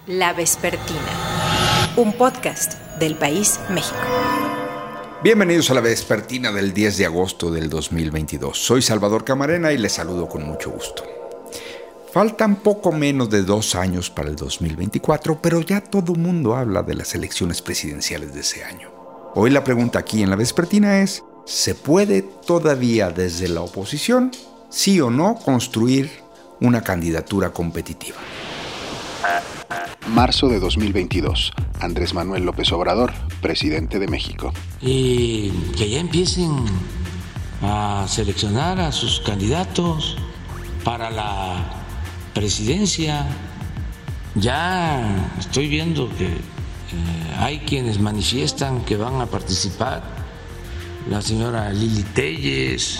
La Vespertina, un podcast del País México. Bienvenidos a La Vespertina del 10 de agosto del 2022. Soy Salvador Camarena y les saludo con mucho gusto. Faltan poco menos de 2 años para el 2024, pero ya todo el mundo habla de las elecciones presidenciales de ese año. Hoy la pregunta aquí en La Vespertina es: ¿se puede todavía desde la oposición, sí o no, construir una candidatura competitiva? Marzo de 2022. Andrés Manuel López Obrador, presidente de México. Y que ya empiecen a seleccionar a sus candidatos para la presidencia. Ya estoy viendo que hay quienes manifiestan que van a participar. La señora Lili Téllez,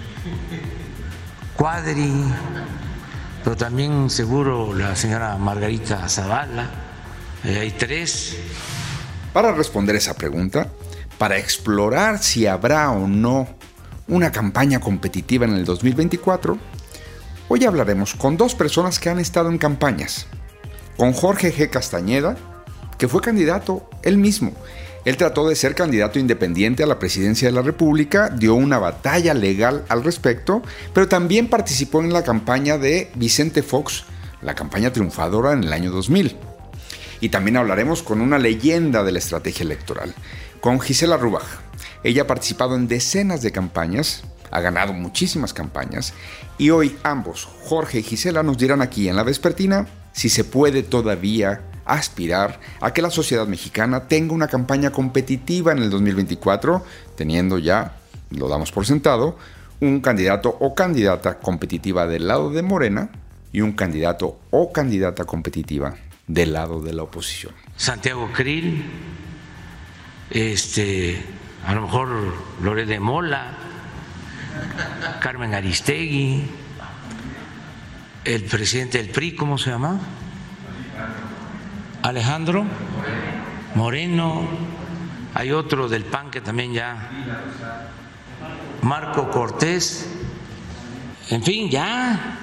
Cuadri, pero también seguro la señora Margarita Zavala. Hay 3. Para responder esa pregunta, para explorar si habrá o no una campaña competitiva en el 2024, hoy hablaremos con 2 personas que han estado en campañas. Con Jorge G. Castañeda, que fue candidato él mismo. Él trató de ser candidato independiente a la presidencia de la República, dio una batalla legal al respecto, pero también participó en la campaña de Vicente Fox, la campaña triunfadora en el año 2000. Y también hablaremos con una leyenda de la estrategia electoral, con Gisela Rubach. Ella ha participado en decenas de campañas, ha ganado muchísimas campañas, y hoy ambos, Jorge y Gisela, nos dirán aquí en La Vespertina si se puede todavía aspirar a que la sociedad mexicana tenga una campaña competitiva en el 2024, teniendo ya, lo damos por sentado, un candidato o candidata competitiva del lado de Morena y un candidato o candidata competitiva del lado de la oposición. Santiago Krill, a lo mejor Loret de Mola, Carmen Aristegui, el presidente del PRI, ¿cómo se llama? Alejandro Moreno. Hay otro del PAN que también ya, Marco Cortés. En fin, ya.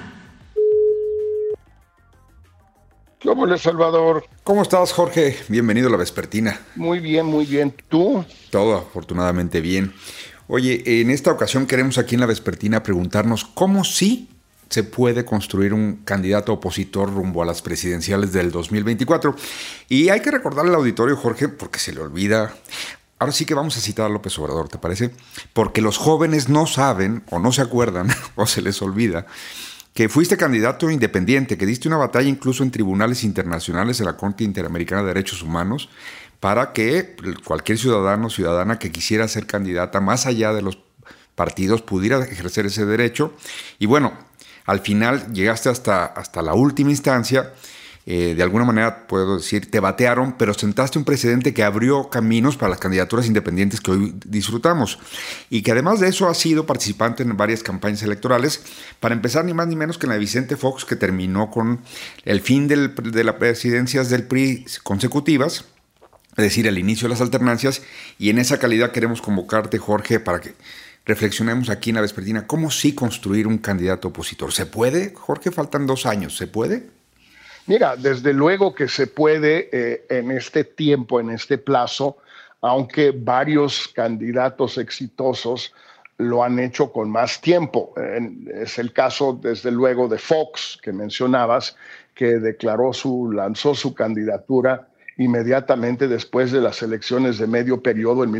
Hola, Salvador. ¿Cómo estás, Jorge? Bienvenido a La Vespertina. Muy bien. ¿Tú? Todo afortunadamente bien. Oye, en esta ocasión queremos aquí en La Vespertina preguntarnos cómo sí se puede construir un candidato opositor rumbo a las presidenciales del 2024. Y hay que recordarle al auditorio, Jorge, porque se le olvida. Ahora sí que vamos a citar a López Obrador, ¿te parece? Porque los jóvenes no saben o no se acuerdan o se les olvida que fuiste candidato independiente, que diste una batalla incluso en tribunales internacionales en la Corte Interamericana de Derechos Humanos para que cualquier ciudadano o ciudadana que quisiera ser candidata más allá de los partidos pudiera ejercer ese derecho. Y bueno, al final llegaste hasta la última instancia. De alguna manera, puedo decir, te batearon, pero sentaste un precedente que abrió caminos para las candidaturas independientes que hoy disfrutamos. Y que además de eso has sido participante en varias campañas electorales. Para empezar, ni más ni menos que en la de Vicente Fox, que terminó con el fin de las presidencias del PRI consecutivas, es decir, el inicio de las alternancias. Y en esa calidad queremos convocarte, Jorge, para que reflexionemos aquí en La Vespertina cómo sí construir un candidato opositor. ¿Se puede, Jorge? Faltan 2 años. ¿Se puede? Mira, desde luego que se puede en este tiempo, en este plazo, aunque varios candidatos exitosos lo han hecho con más tiempo. Es el caso, desde luego, de Fox, que mencionabas, que lanzó su candidatura inmediatamente después de las elecciones de medio periodo en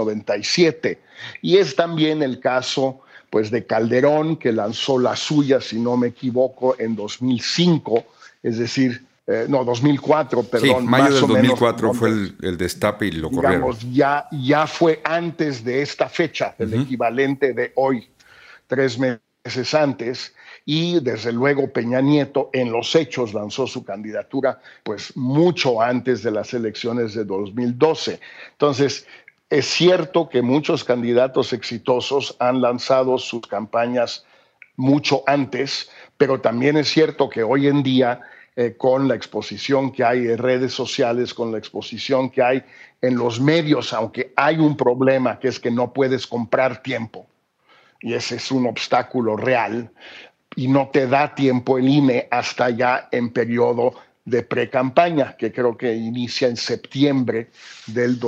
1997. Y es también el caso, pues, de Calderón, que lanzó la suya, si no me equivoco, en 2005, es decir, 2004, perdón. Sí, mayo más del o 2004 menos, fue el destape y lo corrieron. Ya fue antes de esta fecha, el equivalente de hoy, 3 meses antes. Y desde luego Peña Nieto en los hechos lanzó su candidatura pues mucho antes de las elecciones de 2012. Entonces, es cierto que muchos candidatos exitosos han lanzado sus campañas mucho antes, pero también es cierto que hoy en día, con la exposición que hay en redes sociales, con la exposición que hay en los medios, aunque hay un problema que es que no puedes comprar tiempo, y ese es un obstáculo real, y no te da tiempo el INE hasta ya en periodo de pre-campaña, que creo que inicia en septiembre del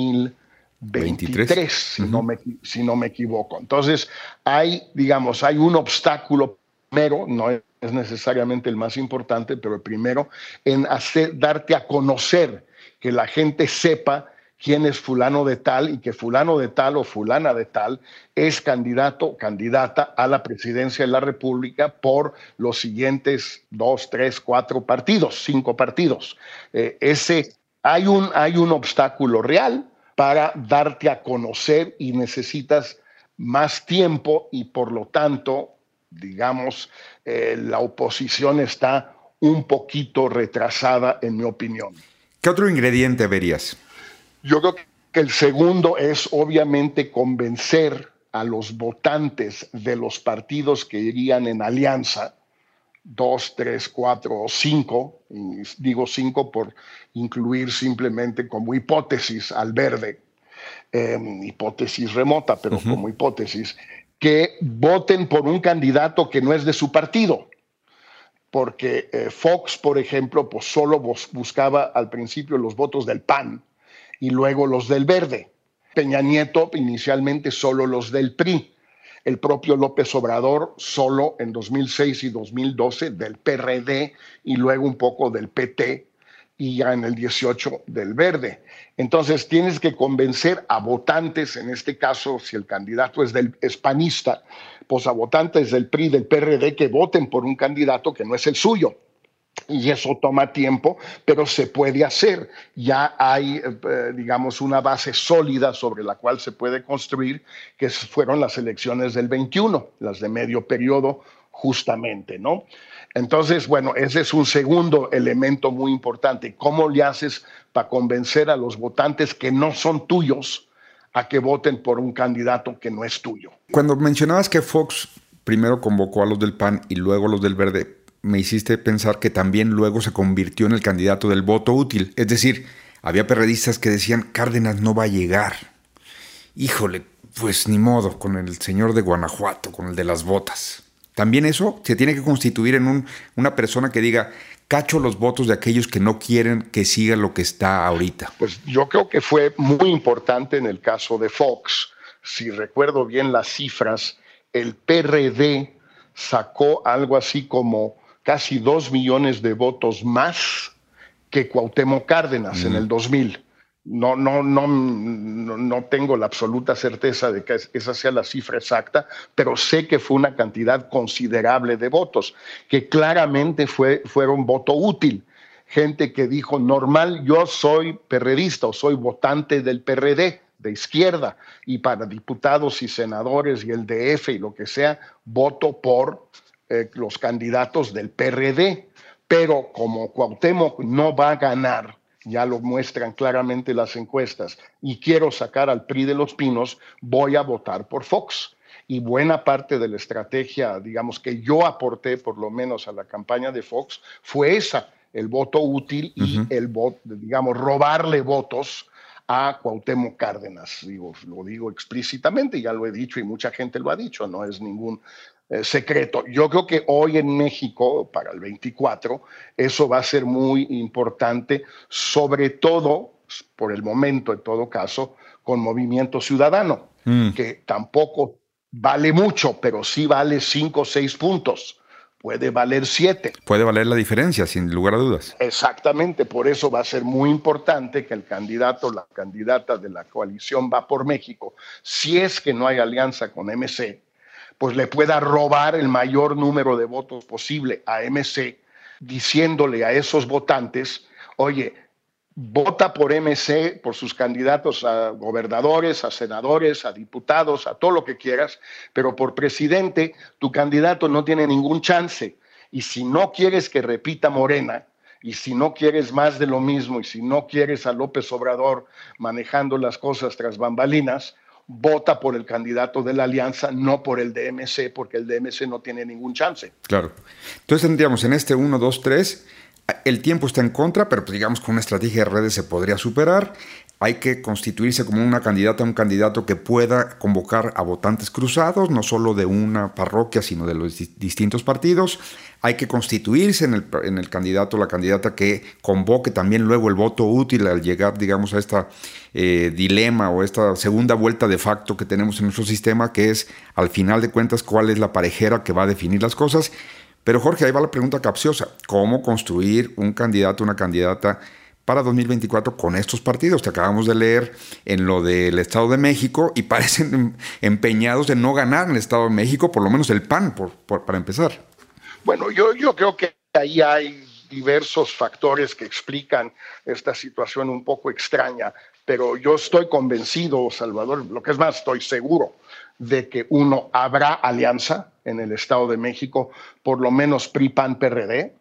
2023, si no me equivoco. Entonces, hay un obstáculo primero, no es necesariamente el más importante, pero el primero, en darte a conocer, que la gente sepa quién es fulano de tal y que fulano de tal o fulana de tal es candidato o candidata a la presidencia de la República por los siguientes 2, 3, 4 partidos, 5 partidos. Hay un obstáculo real para darte a conocer y necesitas más tiempo y por lo tanto, digamos, la oposición está un poquito retrasada, en mi opinión. ¿Qué otro ingrediente verías? Yo creo que el segundo es obviamente convencer a los votantes de los partidos que irían en alianza, 2, 3, 4 o 5, y digo 5 por incluir simplemente como hipótesis al Verde, hipótesis remota, pero como hipótesis, que voten por un candidato que no es de su partido. Porque Fox, por ejemplo, pues solo buscaba al principio los votos del PAN y luego los del Verde. Peña Nieto inicialmente solo los del PRI. El propio López Obrador solo en 2006 y 2012 del PRD y luego un poco del PT y ya en el 18 del Verde. Entonces tienes que convencer a votantes, en este caso si el candidato es panista, pues a votantes del PRI, del PRD, que voten por un candidato que no es el suyo. Y eso toma tiempo, pero se puede hacer. Ya hay, digamos, una base sólida sobre la cual se puede construir, que fueron las elecciones del 21, las de medio periodo, justamente, ¿no? Entonces, bueno, ese es un segundo elemento muy importante. ¿Cómo le haces para convencer a los votantes que no son tuyos a que voten por un candidato que no es tuyo? Cuando mencionabas que Fox primero convocó a los del PAN y luego a los del Verde, me hiciste pensar que también luego se convirtió en el candidato del voto útil. Es decir, había perredistas que decían, Cárdenas no va a llegar. Híjole, pues ni modo, con el señor de Guanajuato, con el de las botas. También eso se tiene que constituir en una persona que diga, cacho los votos de aquellos que no quieren que siga lo que está ahorita. Pues yo creo que fue muy importante en el caso de Fox. Si recuerdo bien las cifras, el PRD sacó algo así como casi 2 millones de votos más que Cuauhtémoc Cárdenas en el 2000. No tengo la absoluta certeza de que esa sea la cifra exacta, pero sé que fue una cantidad considerable de votos, que claramente fueron voto útil. Gente que dijo, normal, yo soy perredista o soy votante del PRD, de izquierda, y para diputados y senadores y el DF y lo que sea, voto por los candidatos del PRD. Pero como Cuauhtémoc no va a ganar, ya lo muestran claramente las encuestas, y quiero sacar al PRI de los Pinos, voy a votar por Fox. Y buena parte de la estrategia, digamos, que yo aporté por lo menos a la campaña de Fox, fue esa, el voto útil y el voto, digamos, robarle votos a Cuauhtémoc Cárdenas. Lo digo explícitamente, ya lo he dicho y mucha gente lo ha dicho, no es ningún secreto. Yo creo que hoy en México, para el 24, eso va a ser muy importante, sobre todo, por el momento en todo caso, con Movimiento Ciudadano, que tampoco vale mucho, pero sí vale 5 o 6 puntos. Puede valer 7. Puede valer la diferencia, sin lugar a dudas. Exactamente, por eso va a ser muy importante que el candidato o la candidata de la coalición Va por México, si es que no hay alianza con MC, pues le pueda robar el mayor número de votos posible a MC, diciéndole a esos votantes, oye, vota por MC, por sus candidatos a gobernadores, a senadores, a diputados, a todo lo que quieras, pero por presidente tu candidato no tiene ningún chance. Y si no quieres que repita Morena, y si no quieres más de lo mismo, y si no quieres a López Obrador manejando las cosas tras bambalinas, vota por el candidato de la alianza, no por el de MC, porque el de MC no tiene ningún chance. Claro. Entonces tendríamos en este 1, 2, 3... El tiempo está en contra, pero pues digamos con una estrategia de redes se podría superar. hay que constituirse como una candidata, un candidato que pueda convocar a votantes cruzados, no solo de una parroquia, sino de los distintos partidos. Hay que constituirse en el candidato o la candidata que convoque también luego el voto útil al llegar, digamos, a esta dilema o esta segunda vuelta de facto que tenemos en nuestro sistema, que es, al final de cuentas, cuál es la parejera que va a definir las cosas. Pero, Jorge, ahí va la pregunta capciosa. ¿Cómo construir un candidato, una candidata para 2024 con estos partidos? Te acabamos de leer en lo del Estado de México y parecen empeñados en no ganar en el Estado de México, por lo menos el PAN, para empezar. Bueno, yo creo que ahí hay diversos factores que explican esta situación un poco extraña, pero yo estoy convencido, Salvador, lo que es más, estoy seguro de que habrá alianza en el Estado de México, por lo menos PRI, PAN, PRD,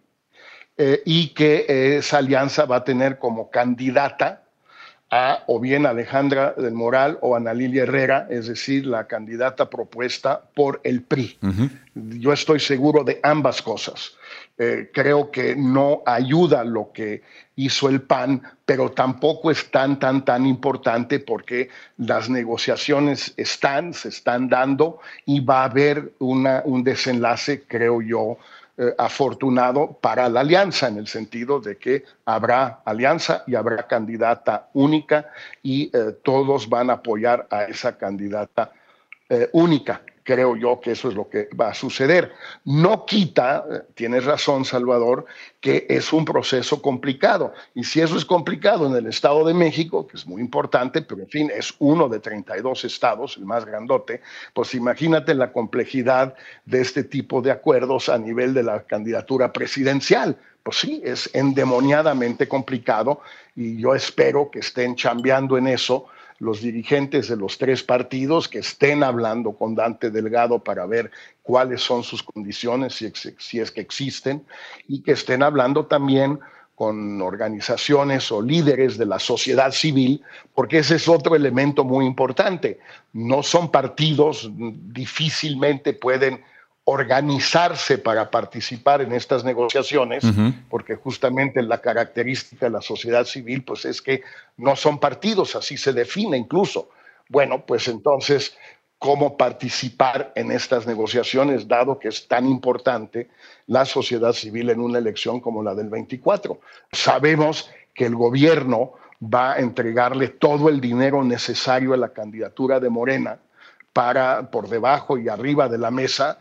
y que esa alianza va a tener como candidata a o bien Alejandra del Moral o Ana Lilia Herrera, es decir, la candidata propuesta por el PRI. Yo estoy seguro de ambas cosas. Creo que no ayuda lo que hizo el PAN, pero tampoco es tan importante porque las negociaciones se están dando y va a haber un desenlace, creo yo, afortunado para la alianza, en el sentido de que habrá alianza y habrá candidata única y todos van a apoyar a esa candidata única. Creo yo que eso es lo que va a suceder. No quita, tienes razón, Salvador, que es un proceso complicado. Y si eso es complicado en el Estado de México, que es muy importante, pero en fin, es uno de 32 estados, el más grandote, pues imagínate la complejidad de este tipo de acuerdos a nivel de la candidatura presidencial. Pues sí, es endemoniadamente complicado y yo espero que estén chambeando en eso los dirigentes de los tres partidos, que estén hablando con Dante Delgado para ver cuáles son sus condiciones, si es que existen, y que estén hablando también con organizaciones o líderes de la sociedad civil, porque ese es otro elemento muy importante. No son partidos, difícilmente pueden organizarse para participar en estas negociaciones, porque justamente la característica de la sociedad civil pues es que no son partidos, así se define incluso. Bueno, pues entonces, ¿cómo participar en estas negociaciones, dado que es tan importante la sociedad civil en una elección como la del 24? Sabemos que el gobierno va a entregarle todo el dinero necesario a la candidatura de Morena para, por debajo y arriba de la mesa,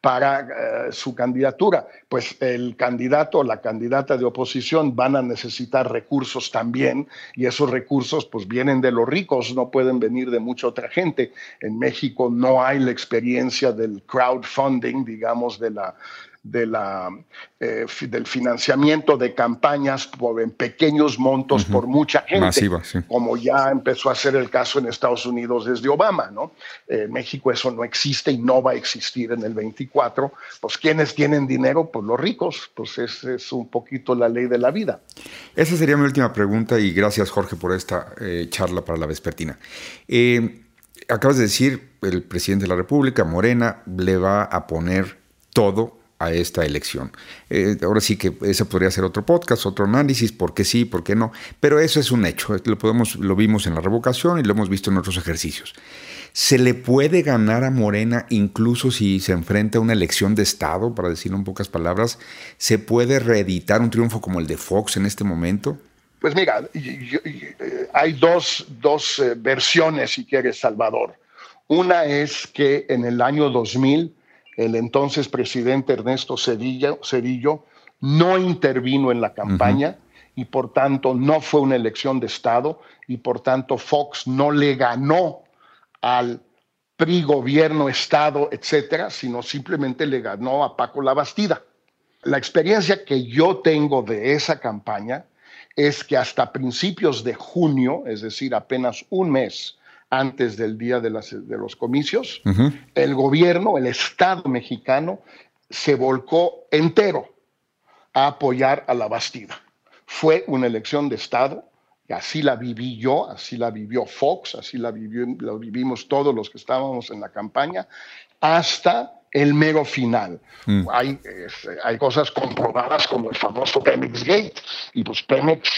para su candidatura. Pues el candidato o la candidata de oposición van a necesitar recursos también, y esos recursos pues vienen de los ricos, no pueden venir de mucha otra gente. En México no hay la experiencia del crowdfunding, digamos, del financiamiento de campañas en pequeños montos por mucha gente, masiva, sí, como ya empezó a ser el caso en Estados Unidos desde Obama, ¿no? En México eso no existe y no va a existir en el 24. Pues ¿quiénes tienen dinero? Pues los ricos. Pues es un poquito la ley de la vida. Esa sería mi última pregunta y gracias, Jorge, por esta charla para la vespertina. Acabas de decir, el presidente de la República, Morena, le va a poner todo a esta elección. Ahora sí que ese podría ser otro podcast, otro análisis, por qué sí, por qué no, pero eso es un hecho, lo vimos en la revocación y lo hemos visto en otros ejercicios. ¿Se le puede ganar a Morena incluso si se enfrenta a una elección de Estado, para decirlo en pocas palabras? ¿Se puede reeditar un triunfo como el de Fox en este momento? Pues mira, hay dos versiones, si quieres, Salvador. Una es que en el año 2000 el entonces presidente Ernesto Zedillo no intervino en la campaña y por tanto no fue una elección de Estado y por tanto Fox no le ganó al PRI, gobierno, Estado, etcétera, sino simplemente le ganó a Paco Labastida. La experiencia que yo tengo de esa campaña es que hasta principios de junio, es decir, apenas un mes antes del día de los comicios, el gobierno, el Estado mexicano, se volcó entero a apoyar a Labastida. Fue una elección de Estado, y así la viví yo, así la vivió Fox, así la vivimos todos los que estábamos en la campaña, hasta el mero final. Hay cosas comprobadas como el famoso Pemex Gate, y pues Pemex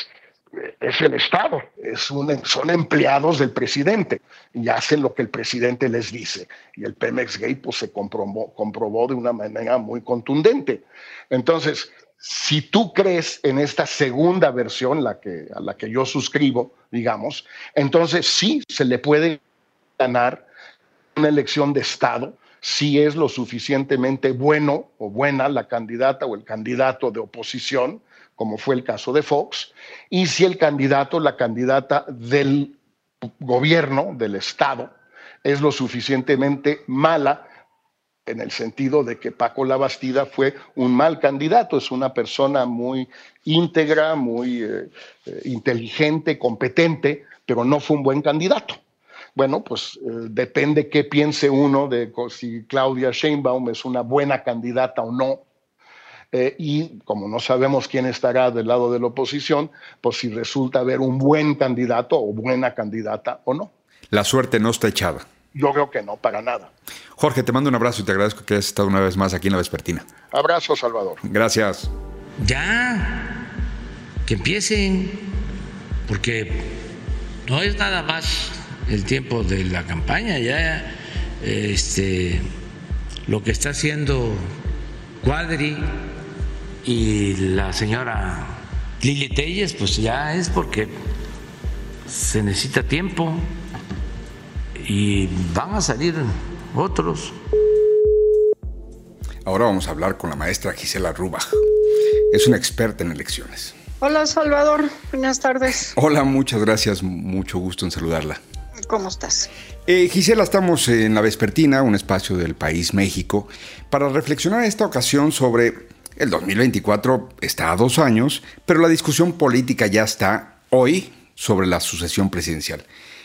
es el Estado, son empleados del presidente y hacen lo que el presidente les dice. Y el Pemex Gate pues, se comprobó de una manera muy contundente. Entonces, si tú crees en esta segunda versión, a la que yo suscribo, digamos, entonces sí se le puede ganar una elección de Estado si es lo suficientemente bueno o buena la candidata o el candidato de oposición, como fue el caso de Fox, y si el candidato o la candidata del gobierno, del Estado, es lo suficientemente mala, en el sentido de que Paco Labastida fue un mal candidato, es una persona muy íntegra, muy inteligente, competente, pero no fue un buen candidato. Bueno, pues depende qué piense uno de si Claudia Sheinbaum es una buena candidata o no. Y como no sabemos quién estará del lado de la oposición, pues si resulta haber un buen candidato o buena candidata o no. La suerte no está echada. Yo creo que no, para nada. Jorge, te mando un abrazo y te agradezco que hayas estado una vez más aquí en La Vespertina. Abrazo, Salvador. Gracias. Ya, que empiecen, porque no es nada más el tiempo de la campaña, ya lo que está haciendo Cuadri y la señora Lili Telles, pues ya es porque se necesita tiempo y van a salir otros. Ahora vamos a hablar con la maestra Gisela Rubach. Es una experta en elecciones. Hola, Salvador. Buenas tardes. Hola, muchas gracias. Mucho gusto en saludarla. ¿Cómo estás? Gisela, estamos en La Vespertina, un espacio del País México, para reflexionar en esta ocasión sobre el 2024. Está a 2 años, pero la discusión política ya está hoy sobre la sucesión presidencial.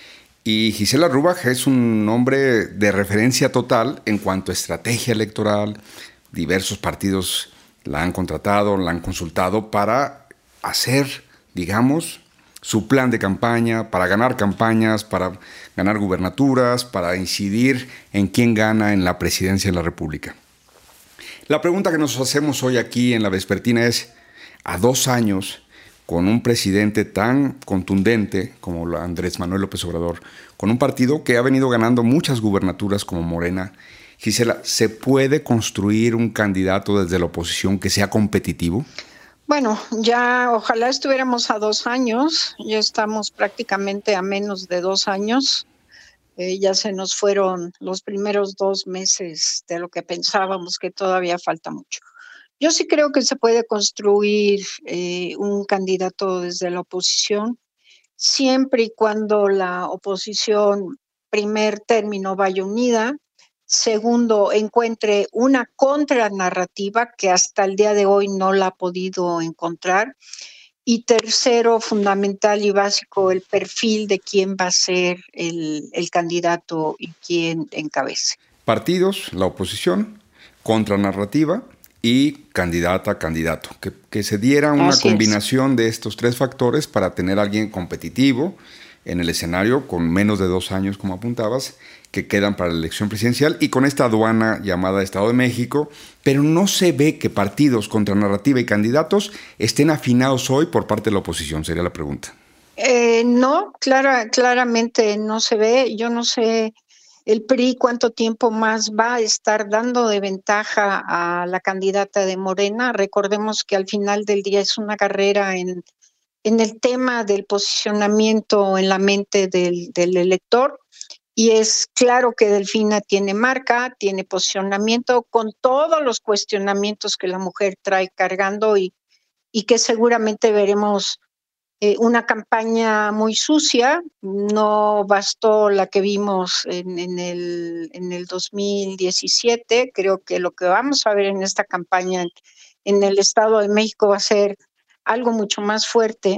Y Gisela Rubach es un nombre de referencia total en cuanto a estrategia electoral. Diversos partidos la han contratado, la han consultado para hacer, digamos, su plan de campaña, para ganar campañas, para ganar gubernaturas, para incidir en quién gana en la presidencia de la República. La pregunta que nos hacemos hoy aquí en La Vespertina es, a 2 años, con un presidente tan contundente como Andrés Manuel López Obrador, con un partido que ha venido ganando muchas gubernaturas como Morena, Gisela, ¿se puede construir un candidato desde la oposición que sea competitivo? Bueno, ya ojalá estuviéramos a 2 años, ya estamos prácticamente a menos de 2 años, ya se nos fueron los primeros 2 meses de lo que pensábamos, que todavía falta mucho. Yo sí creo que se puede construir un candidato desde la oposición, siempre y cuando la oposición, primer término, vaya unida. Segundo, encuentre una contranarrativa que hasta el día de hoy no la ha podido encontrar. Y tercero, fundamental y básico, el perfil de quién va a ser el candidato y quién encabece. Partidos, la oposición, contranarrativa y candidata, candidato. Que se diera una combinación de estos 3 factores para tener a alguien competitivo en el escenario con menos de 2 años, como apuntabas, que quedan para la elección presidencial y con esta aduana llamada Estado de México, pero no se ve que partidos, contranarrativa y candidatos estén afinados hoy por parte de la oposición, sería la pregunta. No, claramente no se ve. Yo no sé el PRI cuánto tiempo más va a estar dando de ventaja a la candidata de Morena. Recordemos que al final del día es una carrera en el tema del posicionamiento en la mente del elector. Y es claro que Delfina tiene marca, tiene posicionamiento, con todos los cuestionamientos que la mujer trae cargando y que seguramente veremos una campaña muy sucia. No bastó la que vimos en el 2017. Creo que lo que vamos a ver en esta campaña en el Estado de México va a ser algo mucho más fuerte.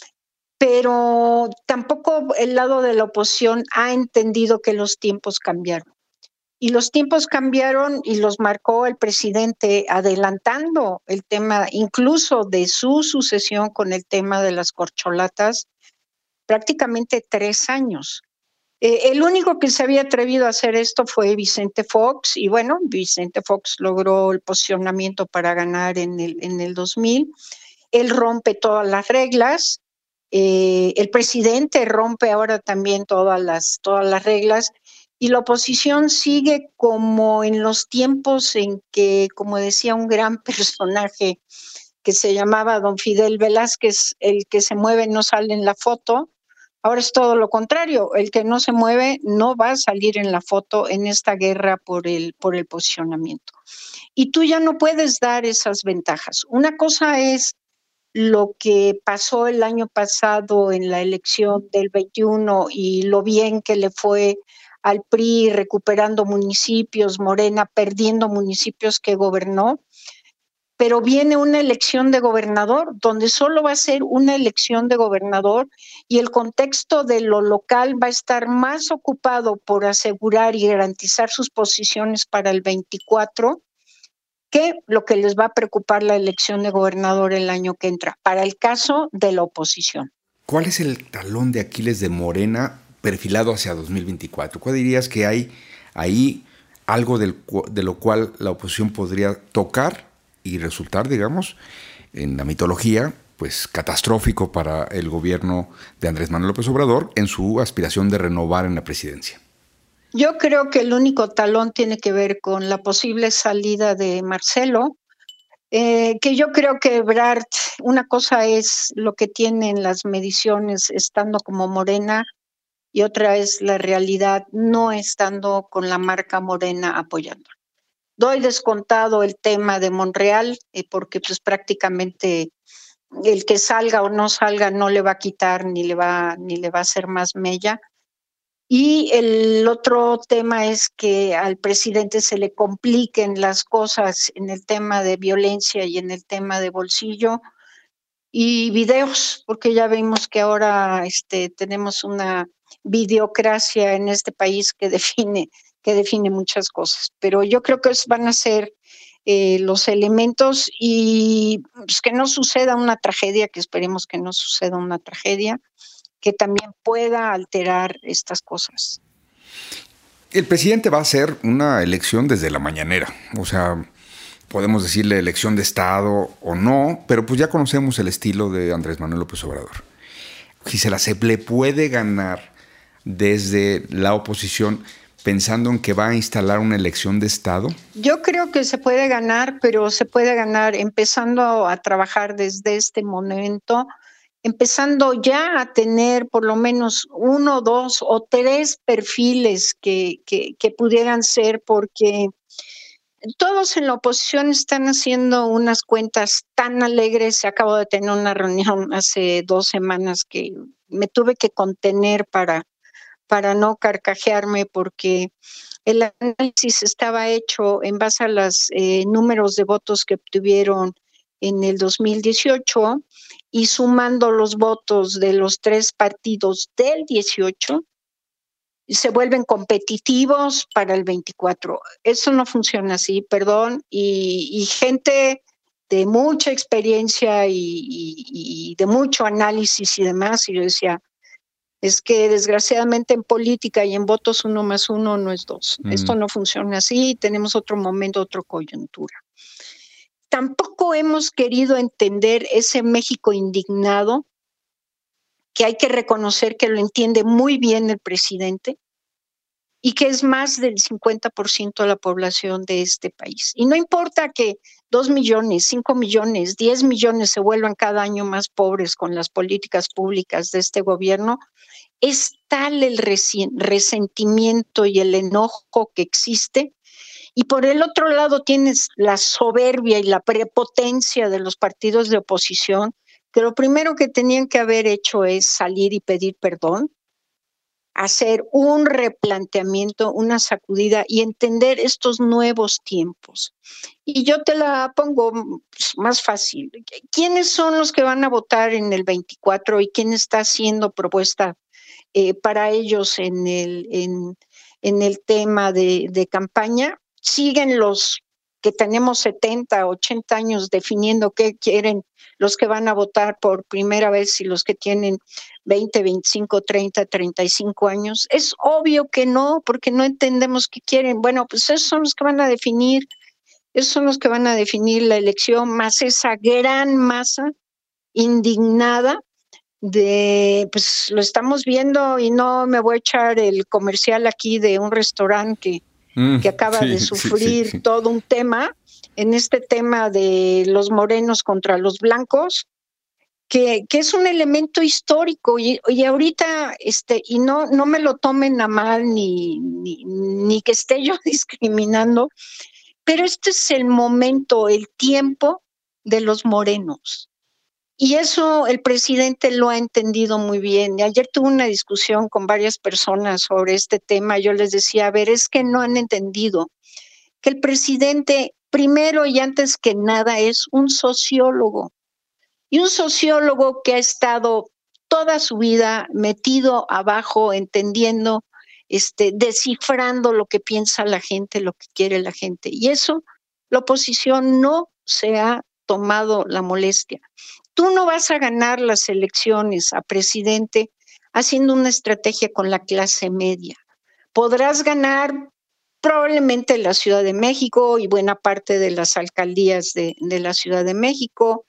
Pero tampoco el lado de la oposición ha entendido que los tiempos cambiaron. Y los tiempos cambiaron y los marcó el presidente adelantando el tema incluso de su sucesión con el tema de las corcholatas, prácticamente 3 años. El único que se había atrevido a hacer esto fue Vicente Fox, y bueno, Vicente Fox logró el posicionamiento para ganar en el 2000. Él rompe todas las reglas. El presidente rompe ahora también todas las reglas y la oposición sigue como en los tiempos en que, como decía un gran personaje que se llamaba don Fidel Velázquez, el que se mueve no sale en la foto. Ahora es todo lo contrario, el que no se mueve no va a salir en la foto en esta guerra por el posicionamiento. Y tú ya no puedes dar esas ventajas. Una cosa es lo que pasó el año pasado en la elección del 21 y lo bien que le fue al PRI recuperando municipios, Morena perdiendo municipios que gobernó, pero viene una elección de gobernador, donde solo va a ser una elección de gobernador y el contexto de lo local va a estar más ocupado por asegurar y garantizar sus posiciones para el 24 que lo que les va a preocupar la elección de gobernador el año que entra, para el caso de la oposición. ¿Cuál es el talón de Aquiles de Morena perfilado hacia 2024? ¿Cuál dirías que hay ahí algo de lo cual la oposición podría tocar y resultar, digamos, en la mitología, pues catastrófico para el gobierno de Andrés Manuel López Obrador en su aspiración de renovar en la presidencia? Yo creo que el único talón tiene que ver con la posible salida de Marcelo, que yo creo que Ebrard, una cosa es lo que tienen las mediciones estando como Morena y otra es la realidad no estando con la marca Morena apoyando. Doy descontado el tema de Monreal, porque pues prácticamente el que salga o no salga no le va a quitar ni le va a hacer más mella. Y el otro tema es que al presidente se le compliquen las cosas en el tema de violencia y en el tema de bolsillo y videos, porque ya vimos que ahora tenemos una videocracia en este país que define muchas cosas. Pero yo creo que esos van a ser los elementos y pues, que no suceda una tragedia, que esperemos que no suceda una tragedia, que también pueda alterar estas cosas. El presidente va a hacer una elección desde la mañanera, o sea, podemos decirle elección de Estado o no, pero pues ya conocemos el estilo de Andrés Manuel López Obrador. Gisela, ¿se le puede ganar desde la oposición pensando en que va a instalar una elección de Estado? Yo creo que se puede ganar, pero se puede ganar empezando a trabajar desde este momento, empezando ya a tener por lo menos 1, 2 o 3 perfiles que pudieran ser, porque todos en la oposición están haciendo unas cuentas tan alegres. Acabo de tener una reunión hace 2 semanas que me tuve que contener para no carcajearme, porque el análisis estaba hecho en base a los números de votos que obtuvieron en el 2018 y sumando los votos de los 3 partidos del 18, se vuelven competitivos para el 24. Eso no funciona así, perdón, y gente de mucha experiencia y de mucho análisis y demás, y yo decía, es que desgraciadamente en política y en votos 1 más 1 no es 2. Esto no funciona así, tenemos otro momento, otra coyuntura. Tampoco hemos querido entender ese México indignado, que hay que reconocer que lo entiende muy bien el presidente y que es más del 50% de la población de este país. Y no importa que 2 millones, 5 millones, 10 millones se vuelvan cada año más pobres con las políticas públicas de este gobierno, es tal el resentimiento y el enojo que existe. Y por el otro lado tienes la soberbia y la prepotencia de los partidos de oposición, que lo primero que tenían que haber hecho es salir y pedir perdón, hacer un replanteamiento, una sacudida y entender estos nuevos tiempos. Y yo te la pongo más fácil. ¿Quiénes son los que van a votar en el 24 y quién está haciendo propuesta para ellos en el tema de campaña? Siguen los que tenemos 70, 80 años definiendo qué quieren los que van a votar por primera vez y los que tienen 20, 25, 30, 35 años. Es obvio que no, porque no entendemos qué quieren. Bueno, pues esos son los que van a definir, la elección, más esa gran masa indignada pues lo estamos viendo y no me voy a echar el comercial aquí de un restaurante que acaba de sufrir todo un tema, en este tema de los morenos contra los blancos, que es un elemento histórico y ahorita, y no me lo tomen a mal ni que esté yo discriminando, pero este es el momento, el tiempo de los morenos. Y eso el presidente lo ha entendido muy bien. Ayer tuve una discusión con varias personas sobre este tema. Yo les decía, a ver, es que no han entendido que el presidente, primero y antes que nada, es un sociólogo. Y un sociólogo que ha estado toda su vida metido abajo, entendiendo, descifrando lo que piensa la gente, lo que quiere la gente. Y eso, la oposición no se ha tomado la molestia. Tú no vas a ganar las elecciones a presidente haciendo una estrategia con la clase media. Podrás ganar probablemente la Ciudad de México y buena parte de las alcaldías de la Ciudad de México.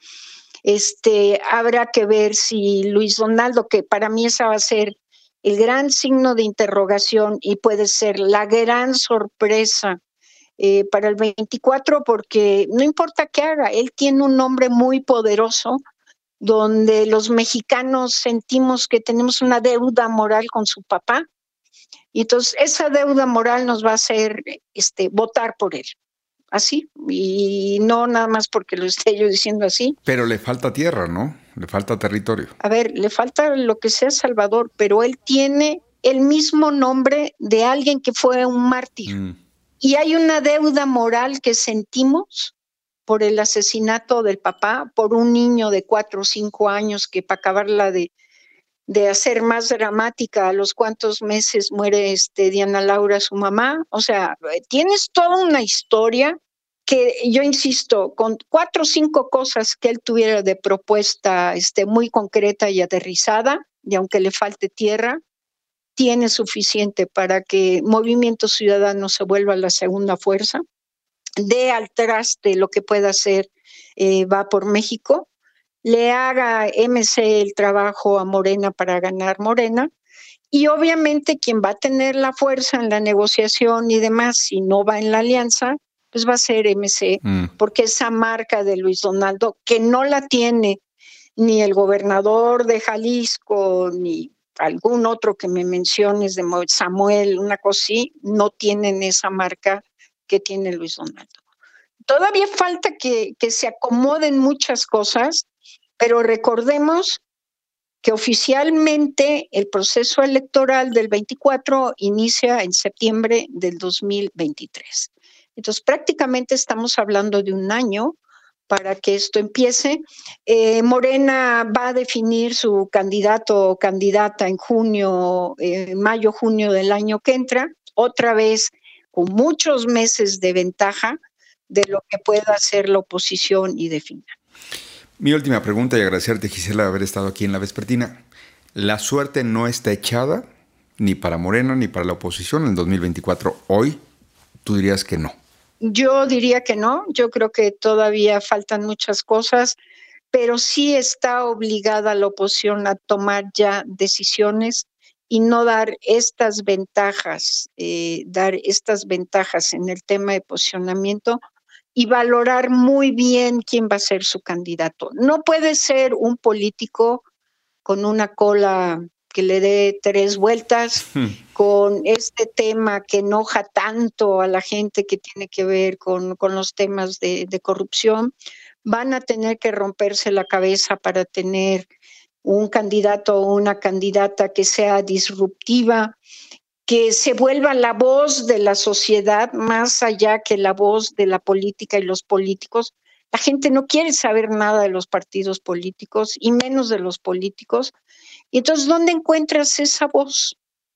Habrá que ver si Luis Donaldo, que para mí esa va a ser el gran signo de interrogación y puede ser la gran sorpresa para el 24, porque no importa qué haga, él tiene un nombre muy poderoso donde los mexicanos sentimos que tenemos una deuda moral con su papá, y entonces esa deuda moral nos va a hacer votar por él, así, y no nada más porque lo esté yo diciendo así. Pero le falta tierra, ¿no? Le falta territorio. A ver, le falta lo que sea Salvador, pero él tiene el mismo nombre de alguien que fue un mártir. Y hay una deuda moral que sentimos por el asesinato del papá, por un niño de 4 o 5 años que, para acabarla de hacer más dramática, a los cuantos meses muere Diana Laura, su mamá. O sea, tienes toda una historia que, yo insisto, con 4 o 5 cosas que él tuviera de propuesta muy concreta y aterrizada, y aunque le falte tierra, tiene suficiente para que Movimiento Ciudadano se vuelva la segunda fuerza, dé al traste lo que pueda hacer Va por México, le haga MC el trabajo a Morena para ganar Morena, y obviamente quien va a tener la fuerza en la negociación y demás, si no va en la alianza, pues va a ser MC, porque esa marca de Luis Donaldo, que no la tiene ni el gobernador de Jalisco, ni algún otro que me menciones, de Samuel, una cosa así, no tienen esa marca que tiene Luis Donaldo. Todavía falta que se acomoden muchas cosas, pero recordemos que oficialmente el proceso electoral del 24 inicia en septiembre del 2023. Entonces, prácticamente estamos hablando de un año para que esto empiece. Morena va a definir su candidato o candidata en mayo, junio del año que entra, otra vez con muchos meses de ventaja de lo que pueda hacer la oposición y definir. Mi última pregunta, y agradecerte, Gisela, haber estado aquí en La Vespertina. ¿La suerte no está echada ni para Morena ni para la oposición en el 2024? Hoy, tú dirías que no. Yo diría que no. Yo creo que todavía faltan muchas cosas, pero sí está obligada la oposición a tomar ya decisiones y no dar estas ventajas en el tema de posicionamiento, y valorar muy bien quién va a ser su candidato. No puede ser un político con una cola que le dé 3 vueltas, con este tema que enoja tanto a la gente, que tiene que ver con los temas de corrupción. Van a tener que romperse la cabeza para tener un candidato o una candidata que sea disruptiva, que se vuelva la voz de la sociedad más allá que la voz de la política y los políticos. La gente no quiere saber nada de los partidos políticos y menos de los políticos. Y entonces, ¿dónde encuentras esa voz?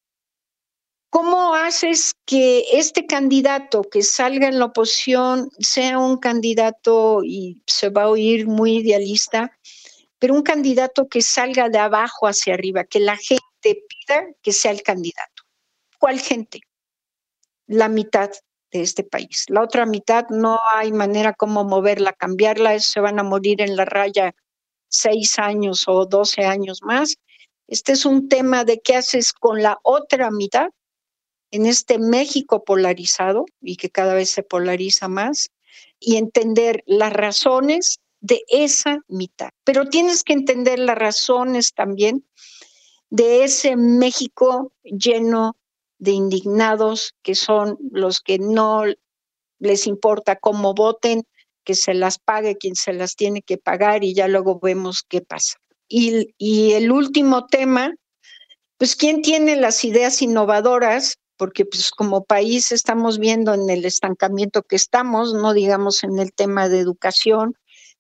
¿Cómo haces que este candidato que salga en la oposición sea un candidato, y se va a oír muy idealista, pero un candidato que salga de abajo hacia arriba, que la gente pida que sea el candidato? ¿Cuál gente? La mitad de este país. La otra mitad no hay manera como moverla, cambiarla, se van a morir en la raya 6 años o 12 años más. Este es un tema de qué haces con la otra mitad en este México polarizado y que cada vez se polariza más, y entender las razones de esa mitad. Pero tienes que entender las razones también de ese México lleno de indignados, que son los que no les importa cómo voten, que se las pague quien se las tiene que pagar y ya luego vemos qué pasa. Y el último tema, pues ¿quién tiene las ideas innovadoras? Porque pues como país estamos viendo en el estancamiento que estamos, no digamos en el tema de educación.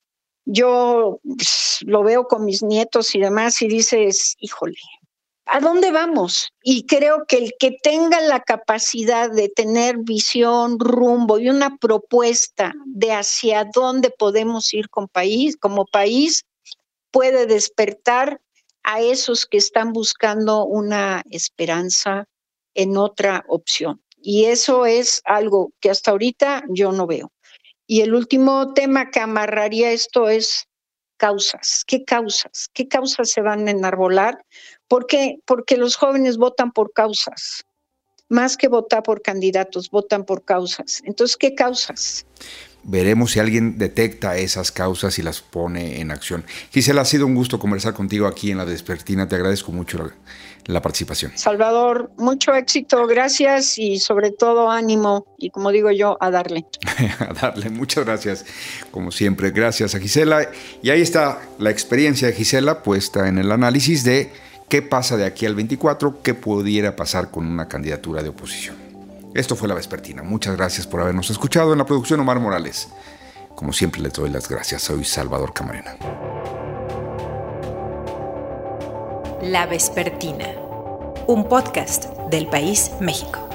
Yo pues, lo veo con mis nietos y demás y dices, híjole, ¿a dónde vamos? Y creo que el que tenga la capacidad de tener visión, rumbo y una propuesta de hacia dónde podemos ir como país, puede despertar a esos que están buscando una esperanza en otra opción. Y eso es algo que hasta ahorita yo no veo. Y el último tema que amarraría esto es causas. ¿Qué causas? ¿Qué causas se van a enarbolar? ¿Por qué? Porque los jóvenes votan por causas. Más que votar por candidatos, votan por causas. Entonces, ¿qué causas? Veremos si alguien detecta esas causas y las pone en acción. Gisela, ha sido un gusto conversar contigo aquí en La Vespertina. Te agradezco mucho la participación. Salvador, mucho éxito, gracias y sobre todo ánimo. Y como digo yo, a darle. A darle, muchas gracias. Como siempre, gracias a Gisela. Y ahí está la experiencia de Gisela puesta en el análisis de qué pasa de aquí al 24, qué pudiera pasar con una candidatura de oposición. Esto fue La Vespertina. Muchas gracias por habernos escuchado. En la producción, Omar Morales. Como siempre, les doy las gracias. Soy Salvador Camarena. La Vespertina, un podcast del País México.